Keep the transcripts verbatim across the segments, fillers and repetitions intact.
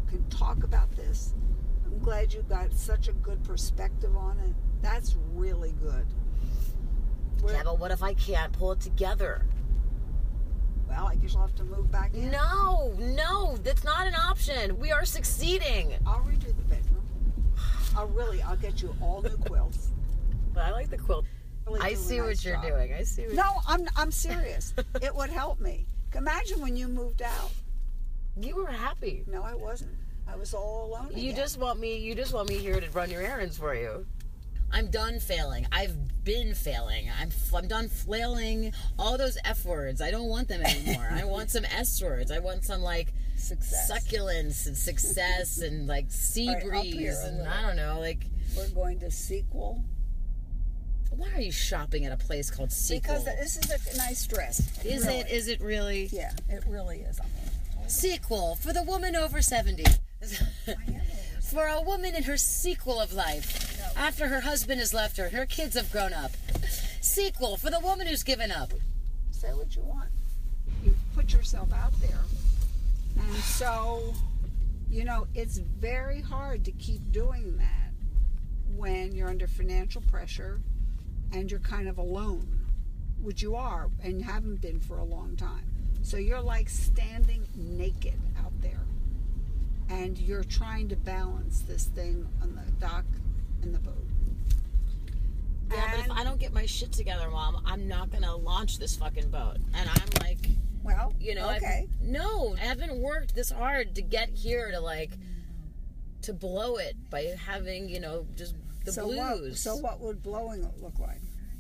can talk about this. I'm glad you got such a good perspective on it. That's really good. We're, yeah, but what if I can't pull it together? Well, I guess you'll have to move back in. No, no, that's not an option. We are succeeding. I'll redo the bedroom. I'll really, I'll get you all new quilts. But I like the quilt. Really I see nice what you're job. doing. I see what No, I'm I'm serious. It would help me. Imagine when you moved out. You were happy. No, I wasn't. I was all alone You again. just want me. You just want me here to run your errands for you. I'm done failing. I've been failing. I'm I'm done flailing all those F words. I don't want them anymore. I want some S words. I want some like Success. succulence and success and like sea All right, up breeze here a and little. I don't know. Like, We're going to sequel. why are you shopping at a place called Sequel? Because this is a nice dress. Is Really. it? Is it really? Yeah, it really is. Sequel for the woman over seventy. I am over. For a woman in her sequel of life, No. after her husband has left her, her kids have grown up. Sequel for the woman who's given up. Say what you want. You put yourself out there. And so, you know, it's very hard to keep doing that when you're under financial pressure and you're kind of alone, which you are and haven't been for a long time. So you're like standing naked out there. And you're trying to balance this thing on the dock and the boat. Yeah, but if And- I don't get my shit together, Mom, I'm not gonna launch this fucking boat. And I'm like, Well, you know, okay. I've, no, I haven't worked this hard to get here to like to blow it by having, you know, just the so blues. What, so what would blowing look like?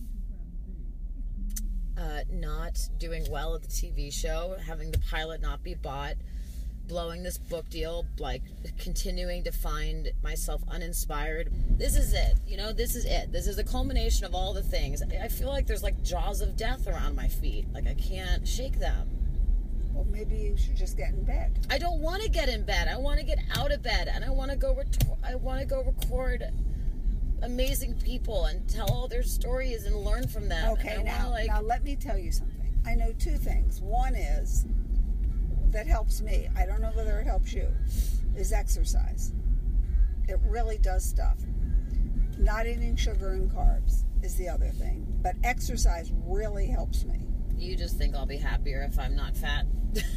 Uh, not doing well at the T V show, having the pilot not be bought, blowing this book deal, like continuing to find myself uninspired. This is it. You know, this is it. This is a culmination of all the things. I feel like there's like jaws of death around my feet. Like I can't shake them. Well, maybe you should just get in bed. I don't want to get in bed. I want to get out of bed, and I want to go. Ret- I want to go record amazing people and tell all their stories and learn from them. Okay, and I now, wanna, like, now let me tell you something. I know two things. One is that helps me. I don't know whether it helps you. Is exercise. It really does stuff. Not eating sugar and carbs is the other thing, but exercise really helps me. you just think I'll be happier if I'm not fat.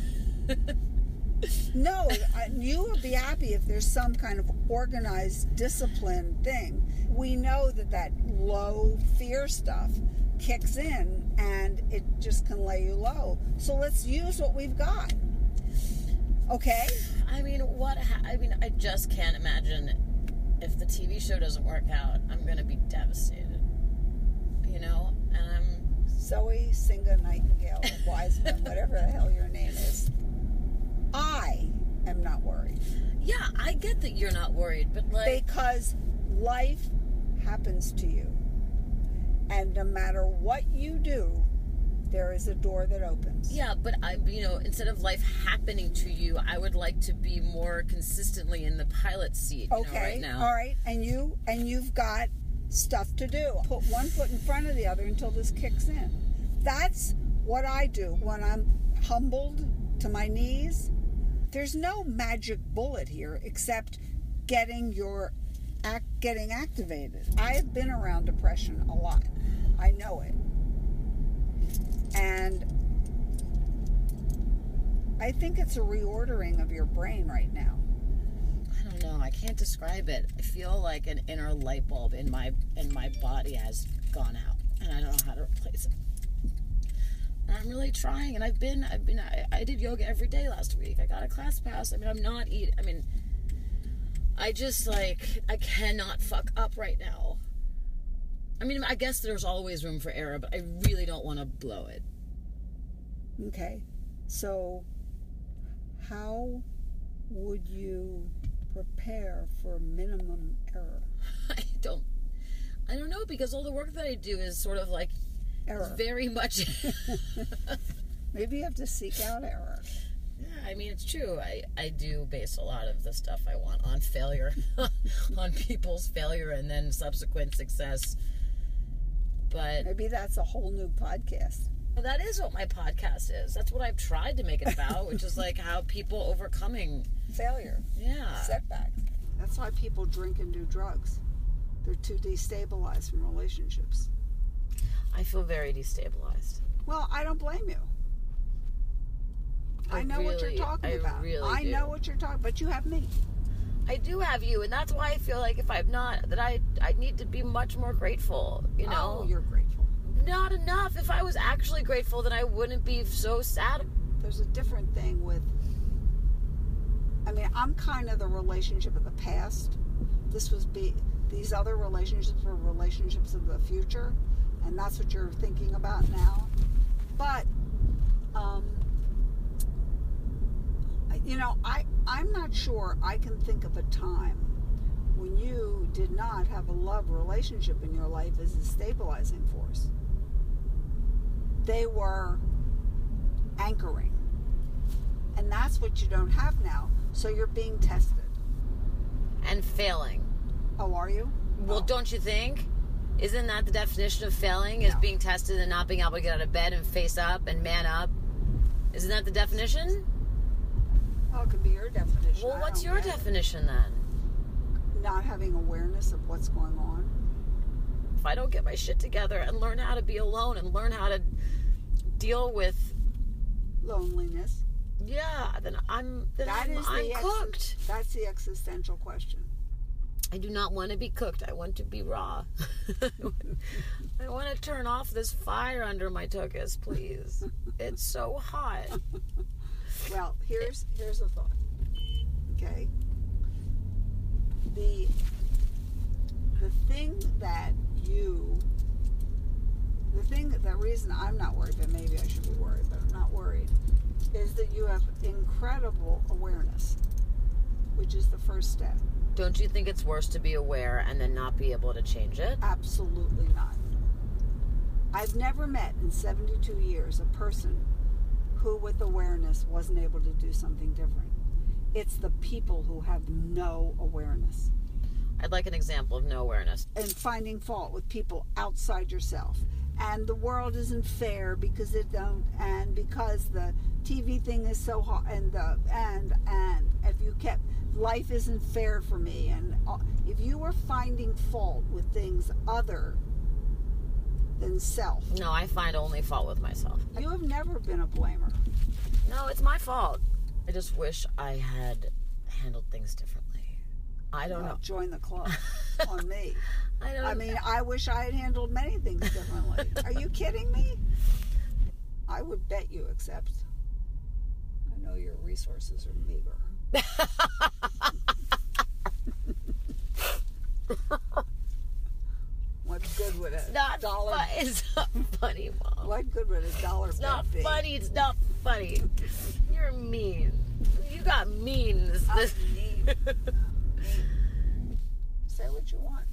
No, I- you would be happy if there's some kind of organized, disciplined thing. We know that that low fear stuff kicks in and it just can lay you low. So let's use what we've got. Okay? I mean, what? Ha- I mean, I just can't imagine if the T V show doesn't work out. I'm gonna be devastated. You know, and I'm Zoe Singa Nightingale Wiseman, whatever the hell your name is. I am not worried. yeah. I get that you're not worried, but like, Because life happens to you. And no matter what you do, there is a door that opens. yeah. But I, you know, instead of life happening to you, I would like to be more consistently in the pilot seat. You Okay. know, right now. All right. And you and you've got stuff to do. Put one foot in front of the other until this kicks in. That's what I do when I'm humbled to my knees. There's no magic bullet here except getting your act getting activated. I have been around depression a lot. I know it. And I think it's a reordering of your brain right now. I don't know. I can't describe it. I feel like an inner light bulb in my in my body has gone out, and I don't know how to replace it. And I'm really trying, and I've been, I've been, I, I did yoga every day last week. I got a class pass. I mean, I'm not eating. I mean, I just like I cannot fuck up right now. I mean, I guess there's always room for error, but I really don't want to blow it. Okay. So how would you prepare for minimum error? I don't, I don't know, because all the work that I do is sort of like Error. very much. Maybe you have to seek out error. Yeah, I mean, it's true. I, I do base a lot of the stuff I want on failure, on people's failure and then subsequent success. But Maybe that's a whole new podcast. Well, that is what my podcast is. That's what I've tried to make it about, which is like how people overcoming Failure. yeah Setbacks. That's why people drink and do drugs. They're too destabilized from relationships. I feel very destabilized. Well, I don't blame you. I, I know what really- you're talking I about. really I do. know what you're talking, but you have me. I do have you, and that's why I feel like if I'm not, that I I need to be much more grateful, you know? Oh, you're grateful. Not enough. If I was actually grateful, then I wouldn't be so sad. There's a different thing with, I mean, I'm kind of the relationship of the past. This was be these other relationships were relationships of the future, and that's what you're thinking about now. But, um, you know, I, I'm not sure I can think of a time when you did not have a love relationship in your life as a stabilizing force. They were anchoring. And that's what you don't have now. So you're being tested. And failing. Oh, are you? Well, Oh. don't you think? Isn't that the definition of failing? Is No. being tested and not being able to get out of bed and face up and man up? Isn't that the definition? Oh, it could be your definition. Well, I what's don't your get it. definition then? Not having awareness of what's going on. If I don't get my shit together and learn how to be alone and learn how to deal with, Loneliness. yeah, then I'm then That I'm, is I'm the ex- cooked. That's the existential question. I do not want to be cooked. I want to be raw. I want to turn off this fire under my tuchus, please. It's so hot. Well, here's here's a thought. Okay. The the thing that you the thing that the reason I'm not worried, but maybe I should be worried, but I'm not worried, is that you have incredible awareness, which is the first step. Don't you think it's worse to be aware and then not be able to change it? Absolutely not. I've never met in seventy-two years a person who, with awareness, wasn't able to do something different. It's the people who have no awareness. I'd like an example of no awareness. And finding fault with people outside yourself. And the world isn't fair because it don't, and because the T V thing is so hot, and the, and, and if you kept, life isn't fair for me. And uh, if you were finding fault with things other than self, No, I find only fault with myself. you have never been a blamer. No, it's my fault. I just wish I had handled things differently. I don't Well, know. join the club on me. I don't I mean, I wish I had handled many things differently. Are you kidding me? I would bet you accept. I know your resources are meager. What good would a It's not dollar? fu- It's not funny, Mom. What good would a dollar It's not bet be? funny. It's not funny. You're mean. You got mean. This, I'm this. mean. Mean. Say what you want.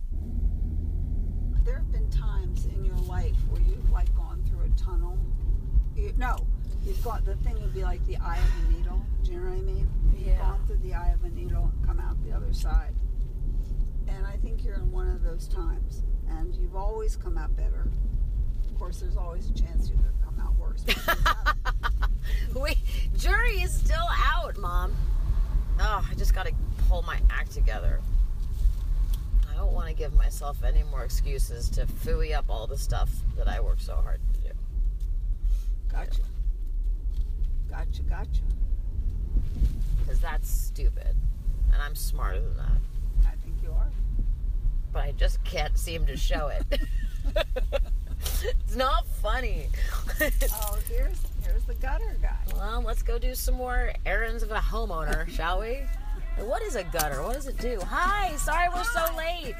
There have been times in your life where you've like gone through a tunnel. You, no, you've got the thing would be like the eye of a needle. Do you know what I mean? You've Yeah. gone through the eye of a needle and come out the other side. And I think you're in one of those times. And you've always come out better. Of course, there's always a chance you could come out worse. but you haven't. Wait, jury is still out, Mom. Oh, I just got to pull my act together. I don't want to give myself any more excuses to phooey up all the stuff that I work so hard to do. Gotcha. Gotcha, gotcha. Because that's stupid. And I'm smarter than that. I think you are. But I just can't seem to show it. It's not funny. Oh, here's here's the gutter guy. Well, let's go do some more errands of a homeowner, shall we? And what is a gutter? What does it do? Hi, sorry we're so late.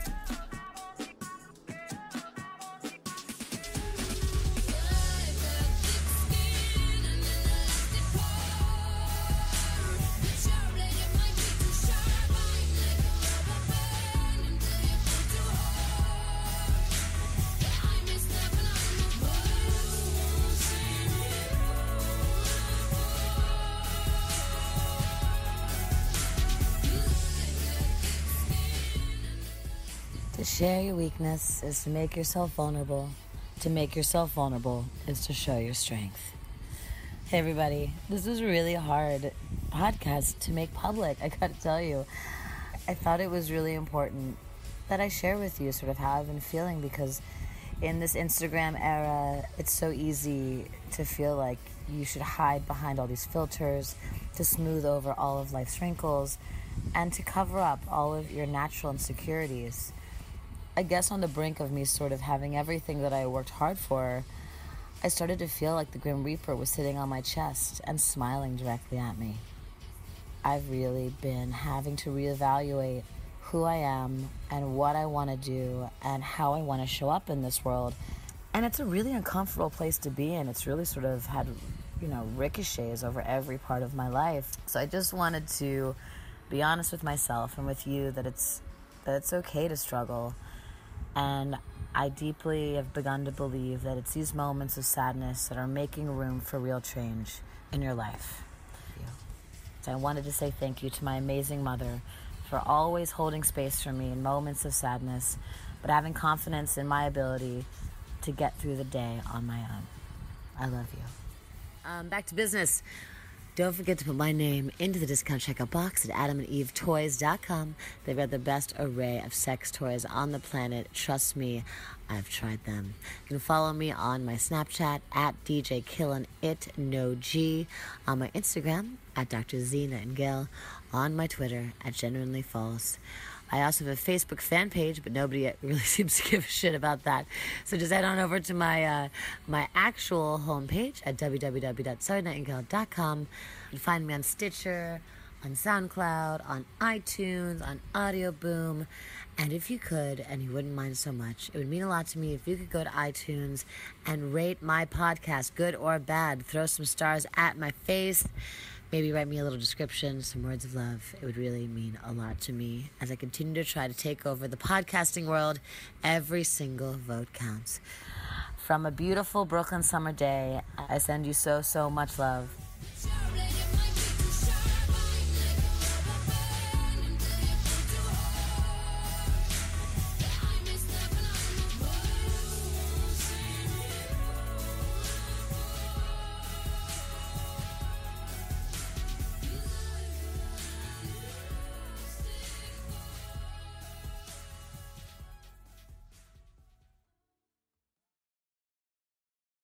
To share your weakness is to make yourself vulnerable. To make yourself vulnerable is to show your strength. Hey everybody, this was a really hard podcast to make public, I gotta tell you. I thought it was really important that I share with you sort of how I've been feeling, because in this Instagram era, it's so easy to feel like you should hide behind all these filters, to smooth over all of life's wrinkles, and to cover up all of your natural insecurities. I guess on the brink of me sort of having everything that I worked hard for, I started to feel like the Grim Reaper was sitting on my chest and smiling directly at me. I've really been having to reevaluate who I am and what I want to do and how I want to show up in this world. And it's a really uncomfortable place to be in. It's really sort of had, you know, ricochets over every part of my life. So I just wanted to be honest with myself and with you that it's that it's okay to struggle. And I deeply have begun to believe that it's these moments of sadness that are making room for real change in your life. So I wanted to say thank you to my amazing mother for always holding space for me in moments of sadness, but having confidence in my ability to get through the day on my own. I love you. Um, back to business. Don't forget to put my name into the discount checkout box at adam and eve toys dot com. They've got the best array of sex toys on the planet. Trust me, I've tried them. You can follow me on my Snapchat at D J Killin It No G, on my Instagram at Doctor Zena and Gail, on my Twitter at Genuinely False. I also have a Facebook fan page, but nobody really seems to give a shit about that. So just head on over to my uh, my actual homepage at w w w dot sorry nightingale dot com. You can find me on Stitcher, on SoundCloud, on iTunes, on Audio Boom. And if you could, and you wouldn't mind so much, it would mean a lot to me if you could go to iTunes and rate my podcast, good or bad. Throw some stars at my face. Maybe write me a little description, some words of love. It would really mean a lot to me as I continue to try to take over the podcasting world. Every single vote counts. From a beautiful Brooklyn summer day, I send you so, so much love.